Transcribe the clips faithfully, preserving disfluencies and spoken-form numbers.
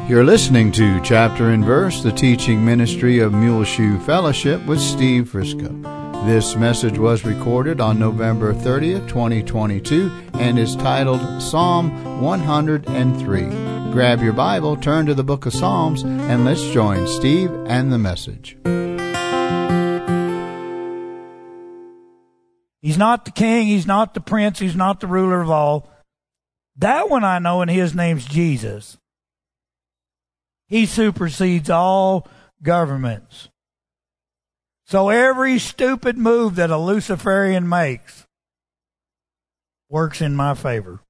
You're listening to Chapter and Verse, the teaching ministry of Muleshoe Fellowship with Steve Frisco. This message was recorded on November thirtieth, twenty twenty-two, and is titled Psalm one hundred three. Grab your Bible, turn to the book of Psalms, and let's join Steve and the message. He's not the king, he's not the prince, he's not the ruler of all. That one I know, and his name's Jesus. He supersedes all governments. So every stupid move that a Luciferian makes works in my favor.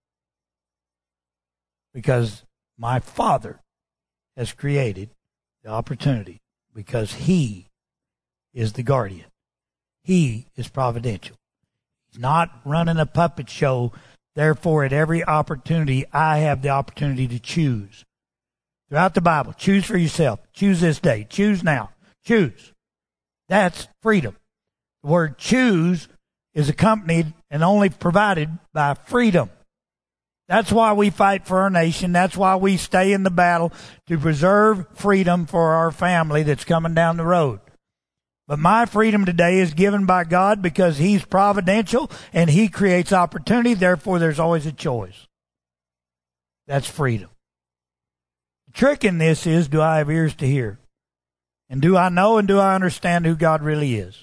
Because my Father has created the opportunity. Because He is the guardian. He is providential. He's not running a puppet show. Therefore, at every opportunity, I have the opportunity to choose. Throughout the Bible, choose for yourself. Choose this day. Choose now. Choose. That's freedom. The word choose is accompanied and only provided by freedom. That's why we fight for our nation. That's why we stay in the battle to preserve freedom for our family that's coming down the road. But my freedom today is given by God because He's providential and He creates opportunity. Therefore, there's always a choice. That's freedom. The trick in this is, do I have ears to hear? And do I know and do I understand who God really is?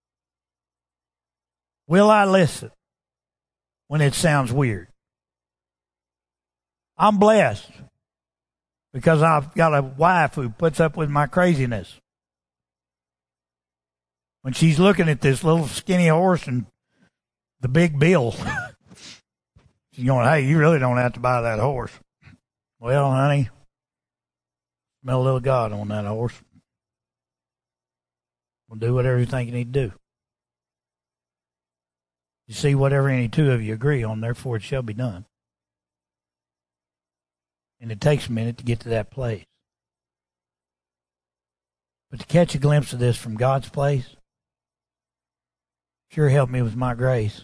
Will I listen when it sounds weird? I'm blessed because I've got a wife who puts up with my craziness. When she's looking at this little skinny horse and the big bill, she's going, hey, you really don't have to buy that horse. Well, honey, smell a little God on that horse. We'll do whatever you think you need to do. You see, whatever any two of you agree on, therefore it shall be done. And it takes a minute to get to that place. But to catch a glimpse of this from God's place, sure helped me with my grace.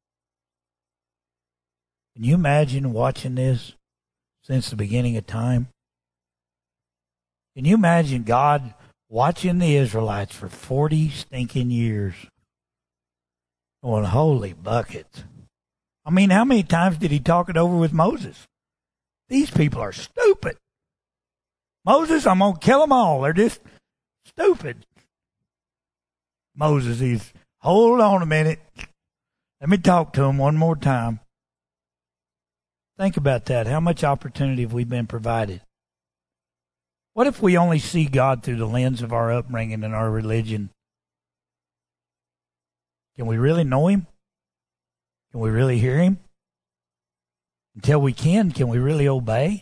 Can you imagine watching this since the beginning of time? Can you imagine God watching the Israelites for forty stinking years? Going, holy buckets. I mean, how many times did He talk it over with Moses? These people are stupid. Moses, I'm going to kill them all. They're just stupid. Moses, he's, hold on a minute. Let me talk to him one more time. Think about that. How much opportunity have we been provided? What if we only see God through the lens of our upbringing and our religion? Can we really know Him? Can we really hear Him? Until we can, can we really obey?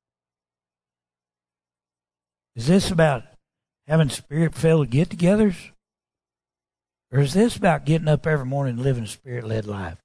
Is this about having Spirit-filled get-togethers? Or is this about getting up every morning and living a Spirit-led life?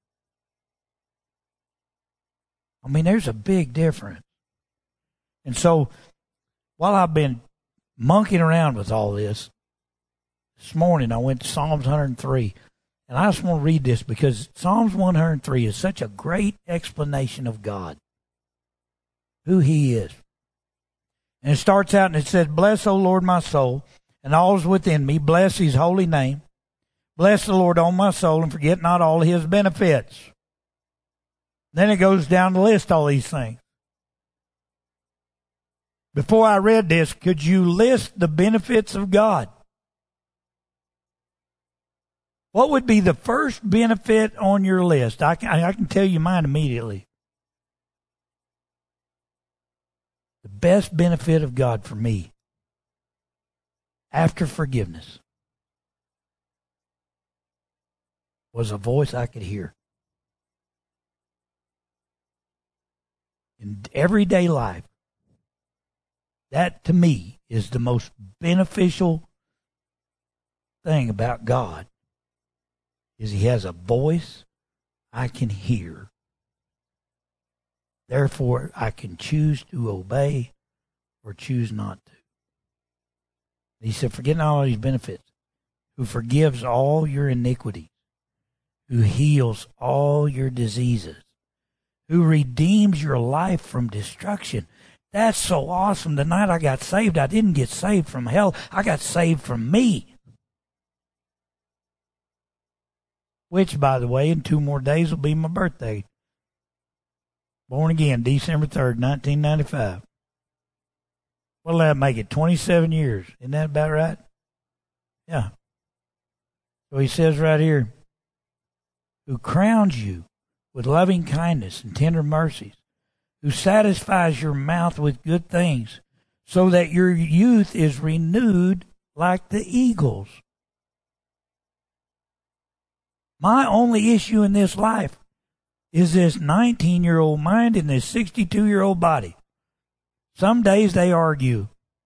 I mean, there's a big difference. And so, while I've been monkeying around with all this, this morning I went to Psalms one hundred three. And I just want to read this because Psalms one hundred three is such a great explanation of God, who He is. And it starts out and it says, bless, O Lord, my soul, and all is within me. Bless His holy name. Bless the Lord, O my soul, and forget not all His benefits. Then it goes down the list, all these things. Before I read this, could you list the benefits of God? What would be the first benefit on your list? I can, I can tell you mine immediately. The best benefit of God for me, after forgiveness, was a voice I could hear. In everyday life, that to me is the most beneficial thing about God, is He has a voice I can hear. Therefore, I can choose to obey or choose not to. He said, forget not all His benefits, who forgives all your iniquities, who heals all your diseases, who redeems your life from destruction. That's so awesome. The night I got saved, I didn't get saved from hell. I got saved from me. Which, by the way, in two more days will be my birthday. Born again, December third, nineteen ninety-five. What'll that make it? twenty-seven years. Isn't that about right? Yeah. So he says right here, who crowns you with loving kindness and tender mercies, who satisfies your mouth with good things, so that your youth is renewed like the eagles. My only issue in this life is this nineteen-year-old mind and this sixty-two-year-old body. Some days they argue.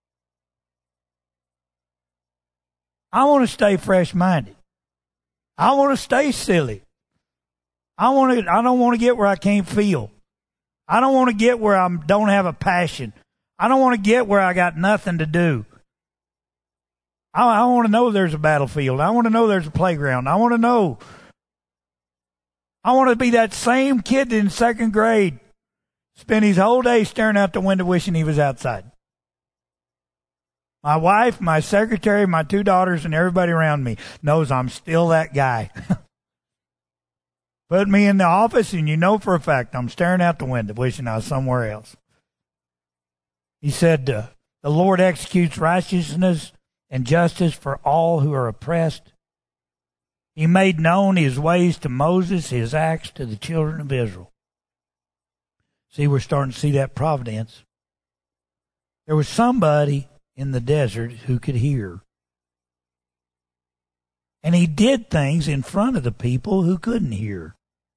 I want to stay fresh-minded. I want to stay silly. I want to. I don't want to get where I can't feel. I don't want to get where I don't have a passion. I don't want to get where I got nothing to do. I, I want to know there's a battlefield. I want to know there's a playground. I want to know. I want to be that same kid in second grade, spend his whole day staring out the window wishing he was outside. My wife, my secretary, my two daughters, and everybody around me knows I'm still that guy. Put me in the office, and you know for a fact I'm staring out the window, wishing I was somewhere else. He said, uh, the Lord executes righteousness and justice for all who are oppressed. He made known his ways to Moses, his acts to the children of Israel. See, we're starting to see that providence. There was somebody in the desert who could hear. And he did things in front of the people who couldn't hear.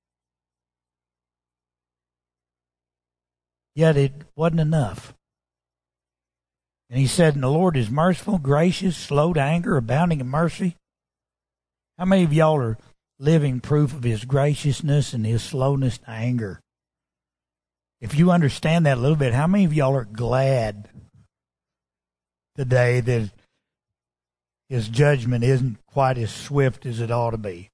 Yet it wasn't enough. And he said, and the Lord is merciful, gracious, slow to anger, abounding in mercy. How many of y'all are living proof of his graciousness and his slowness to anger? If you understand that a little bit, how many of y'all are glad today that his judgment isn't quite as swift as it ought to be?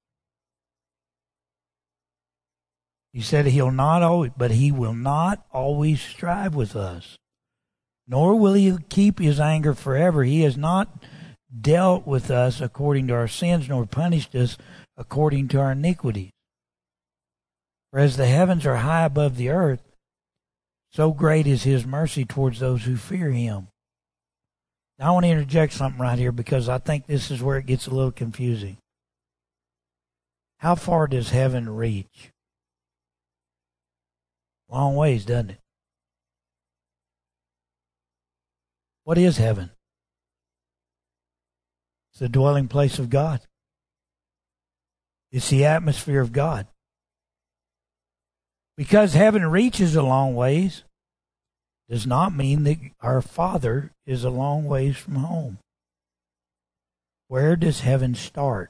He said he'll not always, but he will not always strive with us, nor will he keep his anger forever. He has not dealt with us according to our sins, nor punished us according to our iniquities. For as the heavens are high above the earth, so great is his mercy towards those who fear him. Now I want to interject something right here because I think this is where it gets a little confusing. How far does heaven reach? Long ways, doesn't it? What is heaven? It's the dwelling place of God. It's the atmosphere of God. Because heaven reaches a long ways does not mean that our Father is a long ways from home. Where does heaven start?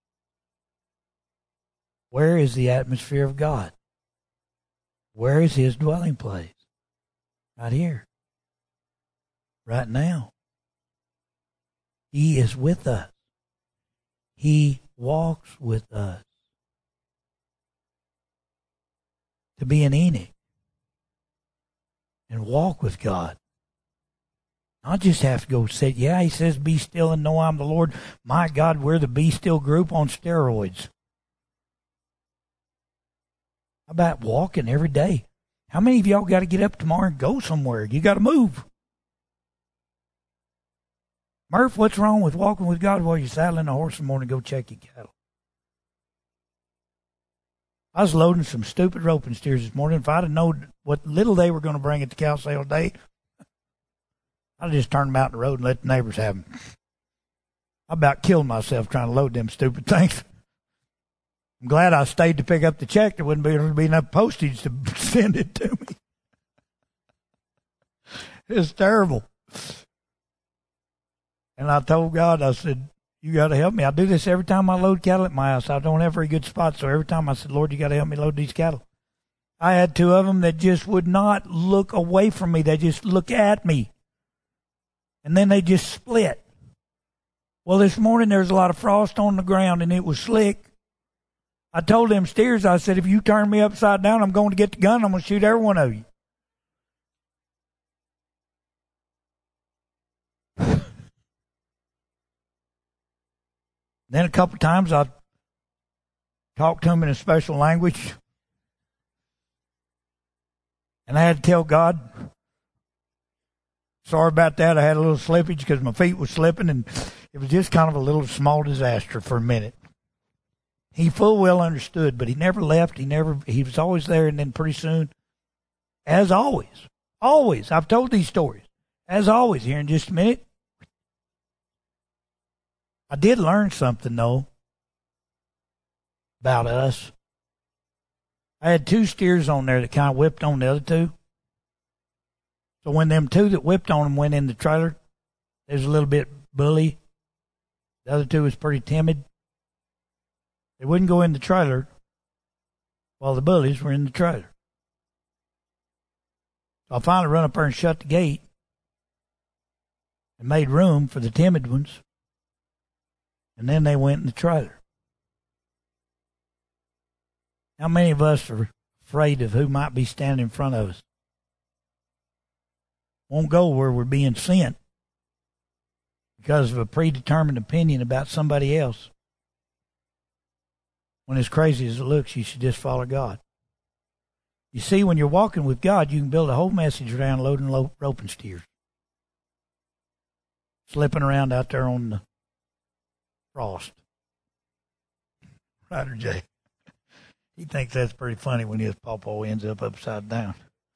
Where is the atmosphere of God? Where is his dwelling place? Right here. Right now. He is with us. He walks with us. To be an Enoch and walk with God. Not just have to go sit. Yeah, he says, be still and know I'm the Lord. My God, we're the be still group on steroids. How about walking every day? How many of y'all got to get up tomorrow and go somewhere? You got to move. Murph, what's wrong with walking with God while you're saddling a horse in the morning to go check your cattle? I was loading some stupid roping steers this morning. If I'd have known what little they were going to bring at the cow sale day, I'd just turn them out the road and let the neighbors have them. I about killed myself trying to load them stupid things. I'm glad I stayed to pick up the check. There wouldn't be, there would be enough postage to send it to me. It's terrible. And I told God, I said, you got to help me. I do this every time I load cattle at my house. I don't have very good spots, so every time I said, Lord, you got to help me load these cattle. I had two of them that just would not look away from me. They just look at me. And then they just split. Well, this morning there was a lot of frost on the ground, and it was slick. I told them steers, I said, if you turn me upside down, I'm going to get the gun. I'm going to shoot every one of you. Then a couple times I talked to him in a special language. And I had to tell God, sorry about that. I had a little slippage because my feet were slipping, and it was just kind of a little small disaster for a minute. He full well understood, but he never left. He never, he was always there, and then pretty soon, as always, always, I've told these stories, as always, here in just a minute. I did learn something, though, about us. I had two steers on there that kind of whipped on the other two. So when them two that whipped on them went in the trailer, they was a little bit bully. The other two was pretty timid. They wouldn't go in the trailer while the bullies were in the trailer. So I finally run up there and shut the gate and made room for the timid ones. And then they went in the trailer. How many of us are afraid of who might be standing in front of us? Won't go where we're being sent because of a predetermined opinion about somebody else. When as crazy as it looks, you should just follow God. You see, when you're walking with God, you can build a whole message around loading lo- roping steers. Slipping around out there on the frost. Ryder J. He thinks that's pretty funny when his pawpaw ends up upside down.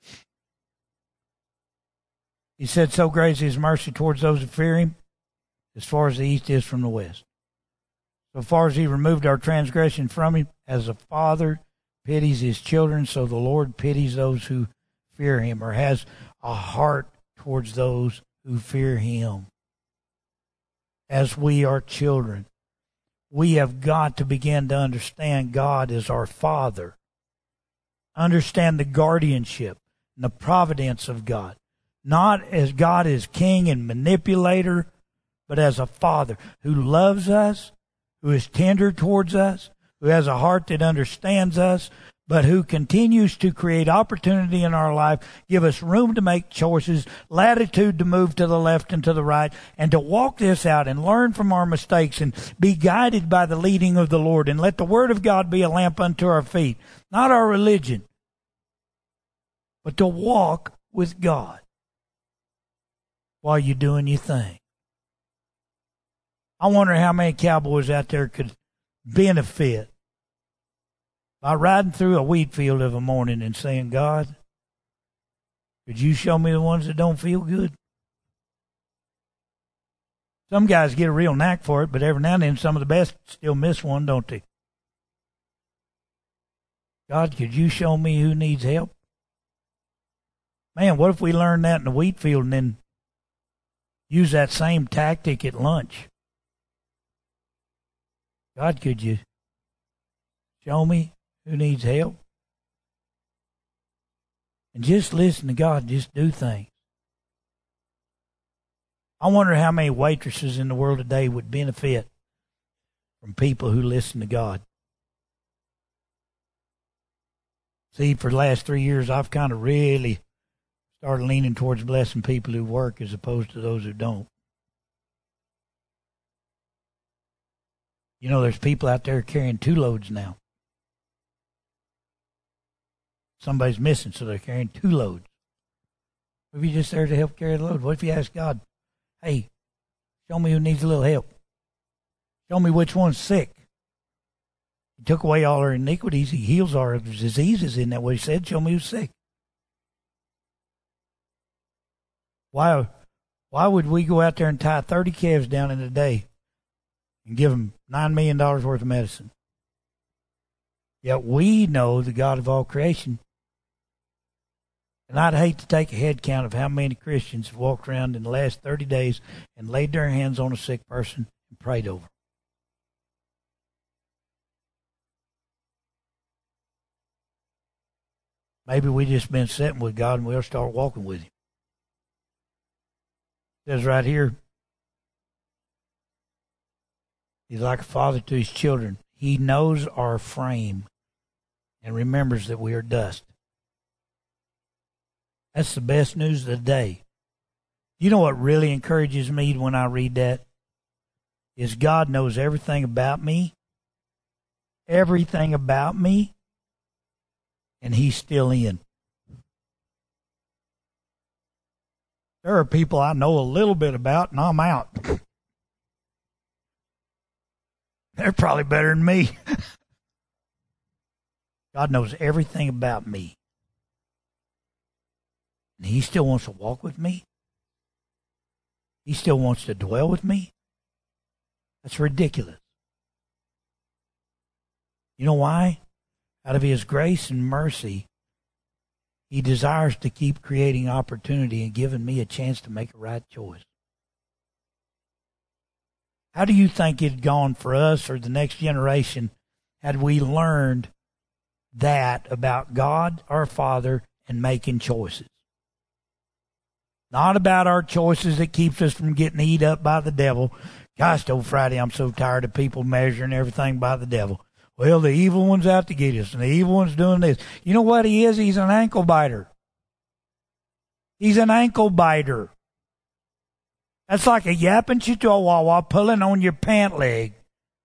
He said, so great is his mercy towards those who fear him, as far as the east is from the west. So far as he removed our transgression from him, as a father pities his children, so the Lord pities those who fear him, or has a heart towards those who fear him. As we are children, we have got to begin to understand God as our Father. Understand the guardianship and the providence of God. Not as God as king and manipulator, but as a Father who loves us, who is tender towards us, who has a heart that understands us, but who continues to create opportunity in our life, give us room to make choices, latitude to move to the left and to the right, and to walk this out and learn from our mistakes and be guided by the leading of the Lord, and let the Word of God be a lamp unto our feet. Not our religion, but to walk with God while you're doing your thing. I wonder how many cowboys out there could benefit by riding through a wheat field of a morning and saying, God, could you show me the ones that don't feel good? Some guys get a real knack for it, but every now and then some of the best still miss one, don't they? God, could you show me who needs help? Man, what if we learned that in the wheat field and then use that same tactic at lunch? God, could you show me who needs help? And just listen to God, just do things. I wonder how many waitresses in the world today would benefit from people who listen to God. See, for the last three years, I've kind of really started leaning towards blessing people who work as opposed to those who don't. You know, there's people out there carrying two loads now. Somebody's missing, so they're carrying two loads. What if you're just there to help carry the load? What if you ask God, hey, show me who needs a little help? Show me which one's sick. He took away all our iniquities. He heals our diseases. Isn't that what he said? Show me who's sick. Why, why would we go out there and tie thirty calves down in a day and give them nine million dollars worth of medicine? Yet we know the God of all creation. And I'd hate to take a head count of how many Christians have walked around in the last thirty days and laid their hands on a sick person and prayed over. Maybe we just been sitting with God and we'll start walking with him. It says right here, he's like a father to his children. He knows our frame and remembers that we are dust. That's the best news of the day. You know what really encourages me when I read that? is God knows everything about me, everything about me, and He's still in. There are people I know a little bit about, and I'm out. They're probably better than me. God knows everything about me. And He still wants to walk with me. He still wants to dwell with me. That's ridiculous. You know why? Out of His grace and mercy, He desires to keep creating opportunity and giving me a chance to make a right choice. How do you think it had gone for us or the next generation had we learned that about God, our Father, and making choices? Not about our choices that keeps us from getting eat up by the devil. Gosh, old Friday, I'm so tired of people measuring everything by the devil. Well, the evil one's out to get us, and the evil one's doing this. You know what he is? He's an ankle biter. He's an ankle biter. That's like a yapping chihuahua pulling on your pant leg.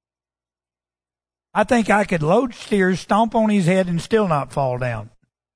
I think I could load steers, stomp on his head, and still not fall down.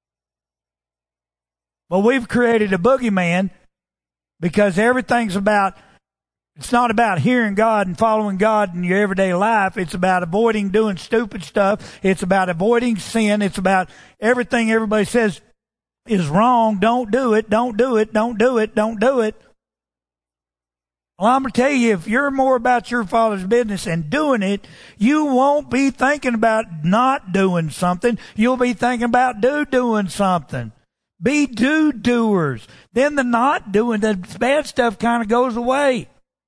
But we've created a boogeyman because everything's about, it's not about hearing God and following God in your everyday life. It's about avoiding doing stupid stuff. It's about avoiding sin. It's about everything everybody says is wrong. Don't do it. Don't do it. Don't do it. Don't do it. Well, I'm going to tell you, if you're more about your Father's business and doing it, you won't be thinking about not doing something. You'll be thinking about do doing something. Be do doers. Then the not doing, the bad stuff kind of goes away.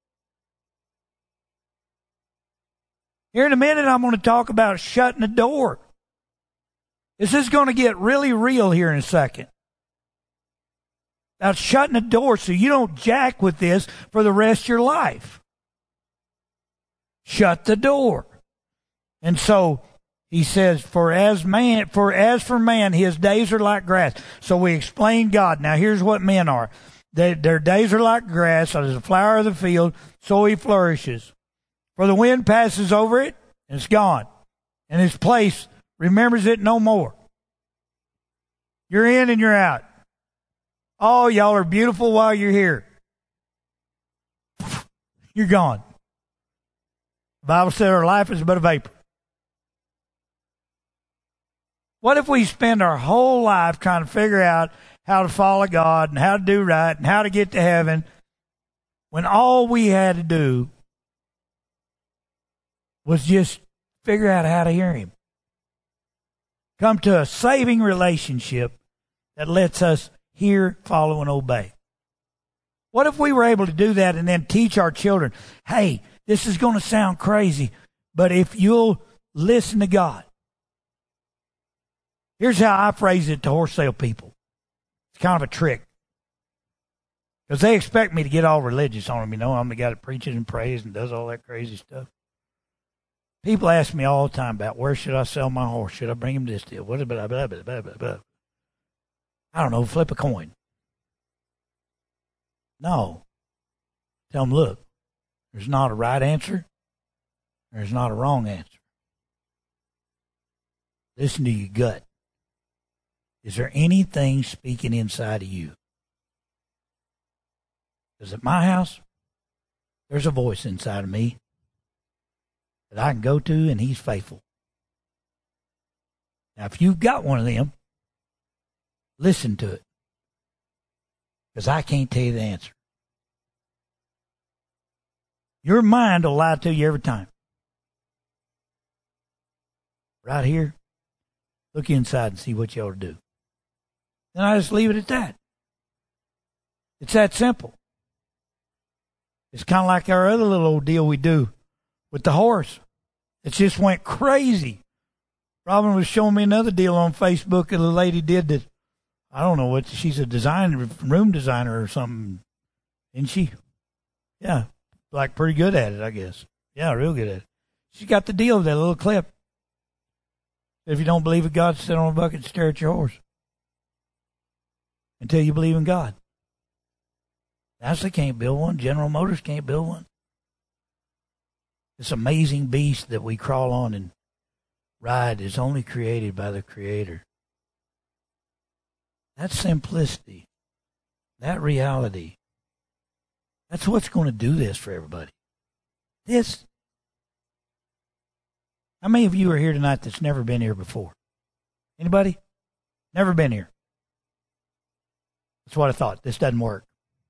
Here in a minute, I'm going to talk about shutting the door. This is going to get really real here in a second. About shutting the door so you don't jack with this for the rest of your life. Shut the door. And so he says, for as man, for as for man, his days are like grass. So we explain God. Now here's what men are. They, their days are like grass, as a flower of the field, so he flourishes. For the wind passes over it, and it's gone. And its place remembers it no more. You're in and you're out. Oh, y'all are beautiful while you're here. You're gone. The Bible said our life is but a vapor. What if we spend our whole life trying to figure out how to follow God and how to do right and how to get to heaven when all we had to do was just figure out how to hear Him? Come to a saving relationship that lets us hear, follow, and obey. What if we were able to do that and then teach our children, hey, this is going to sound crazy, but if you'll listen to God. Here's how I phrase it to horse sale people. It's kind of a trick. Because they expect me to get all religious on them. You know, I'm the guy that preaches and prays and does all that crazy stuff. People ask me all the time about where should I sell my horse? Should I bring him this deal? What blah, blah, blah, blah, blah, blah. I don't know, flip a coin. No. Tell them, look, there's not a right answer. There's not a wrong answer. Listen to your gut. Is there anything speaking inside of you? Because at my house, there's a voice inside of me that I can go to, and He's faithful. Now, if you've got one of them, listen to it. Because I can't tell you the answer. Your mind will lie to you every time. Right here, look inside and see what you ought to do. Then I just leave it at that. It's that simple. It's kind of like our other little old deal we do with the horse. It just went crazy. Robin was showing me another deal on Facebook that a lady did that, I don't know what, she's a designer, room designer or something. Isn't she? Yeah. Like pretty good at it, I guess. Yeah, real good at it. She got the deal with that little clip. If you don't believe in God, sit on a bucket and stare at your horse. Until you believe in God. NASA can't build one. General Motors can't build one. This amazing beast that we crawl on and ride is only created by the Creator. That simplicity, that reality, that's what's going to do this for everybody. This. How many of you are here tonight that's never been here before? Anybody? Never been here. That's what I thought. This doesn't work.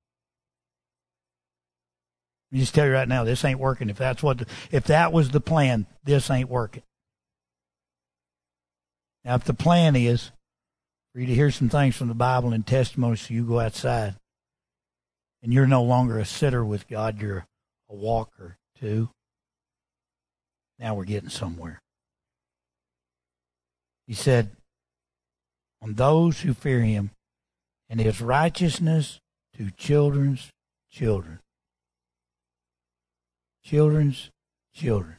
Let me just tell you right now, this ain't working. If that's what, the, if that was the plan, this ain't working. Now, if the plan is for you to hear some things from the Bible and testimony, so you go outside, and you're no longer a sitter with God, you're a walker too. Now we're getting somewhere. He said, on those who fear him, and his righteousness to children's children. Children's children.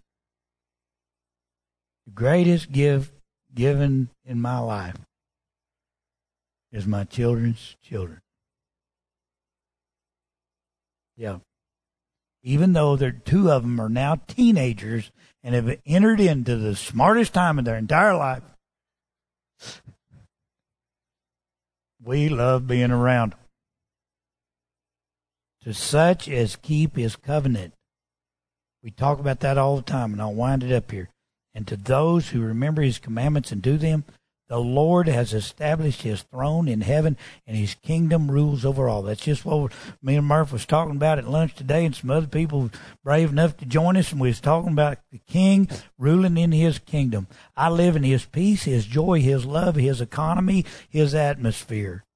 The greatest gift given in my life is my children's children. Yeah. Even though there two of them are now teenagers and have entered into the smartest time of their entire life, we love being around them. To such as keep his covenant. We talk about that all the time, and I'll wind it up here. And to those who remember his commandments and do them, the Lord has established his throne in heaven, and his kingdom rules over all. That's just what me and Murph was talking about at lunch today, and some other people brave enough to join us, and we was talking about the king ruling in his kingdom. I live in his peace, his joy, his love, his economy, his atmosphere.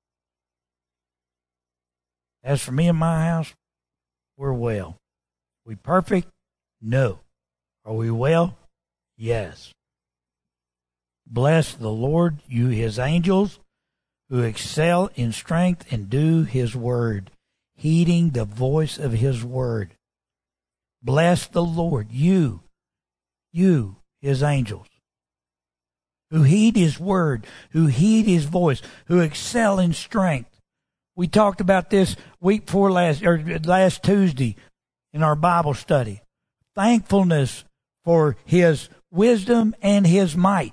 As for me and my house, we're well. We perfect? No. Are we well? Yes. Bless the Lord, you his angels, who excel in strength and do his word, heeding the voice of his word. Bless the Lord, you, you, his angels, who heed his word, who heed his voice, who excel in strength. We talked about this week before last, or last Tuesday in our Bible study. Thankfulness for his wisdom and his might.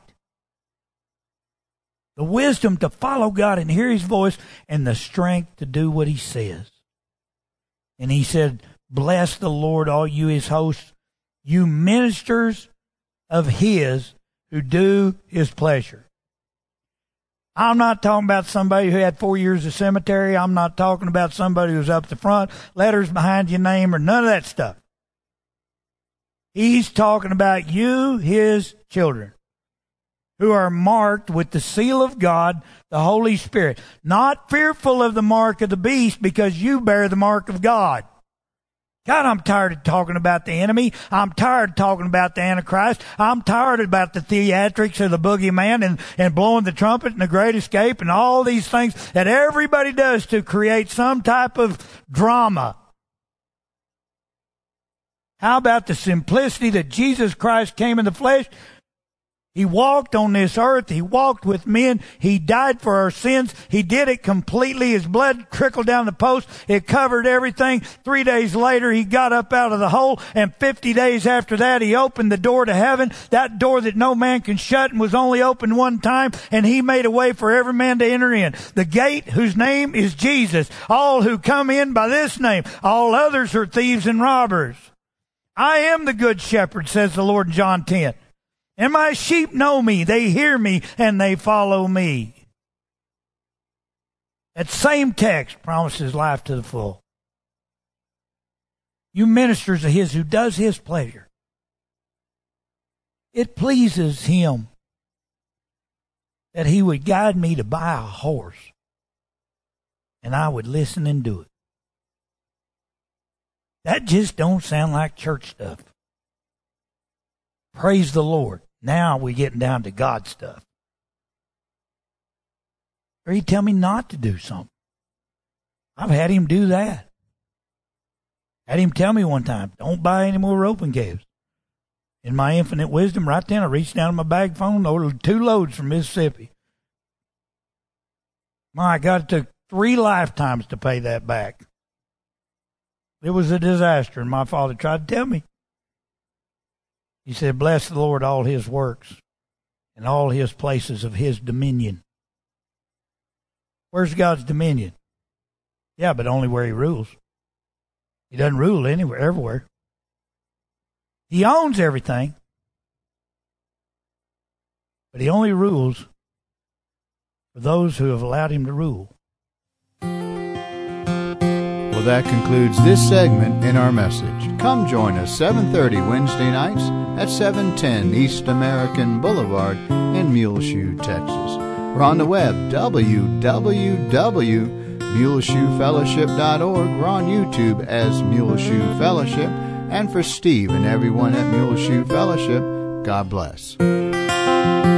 The wisdom to follow God and hear his voice, and the strength to do what he says. And he said, bless the Lord, all you his hosts, you ministers of his who do his pleasure. I'm not talking about somebody who had four years of cemetery. I'm not talking about somebody who's up the front, letters behind your name, or none of that stuff. He's talking about you, his children, who are marked with the seal of God, the Holy Spirit. Not fearful of the mark of the beast, because you bear the mark of God. God, I'm tired of talking about the enemy. I'm tired of talking about the Antichrist. I'm tired about the theatrics of the boogeyman and, and blowing the trumpet and the great escape and all these things that everybody does to create some type of drama. How about the simplicity that Jesus Christ came in the flesh? He walked on this earth. He walked with men. He died for our sins. He did it completely. His blood trickled down the post. It covered everything. Three days later, he got up out of the hole. And fifty days after that, he opened the door to heaven. That door that no man can shut and was only opened one time. And he made a way for every man to enter in. The gate whose name is Jesus. All who come in by this name. All others are thieves and robbers. I am the good shepherd, says the Lord in John ten. And my sheep know me, they hear me, and they follow me. That same text promises life to the full. You ministers of his who does his pleasure. It pleases him that he would guide me to buy a horse, and I would listen and do it. That just don't sound like church stuff. Praise the Lord. Now we're getting down to God stuff. Or he'd tell me not to do something. I've had him do that. Had him tell me one time, don't buy any more roping caves. In my infinite wisdom, right then I reached down in my bag phone, ordered two loads from Mississippi. My God, it took three lifetimes to pay that back. It was a disaster, and my father tried to tell me. He said, bless the Lord, all his works, and all his places of his dominion. Where's God's dominion? Yeah, but only where he rules. He doesn't rule anywhere, everywhere. He owns everything, but he only rules for those who have allowed him to rule. Well, that concludes this segment in our message. Come join us seven thirty Wednesday nights at seven ten East American Boulevard in Muleshoe, Texas. We're on the web, w w w dot muleshoe fellowship dot org. We're on YouTube as Muleshoe Fellowship. And for Steve and everyone at Muleshoe Fellowship, God bless.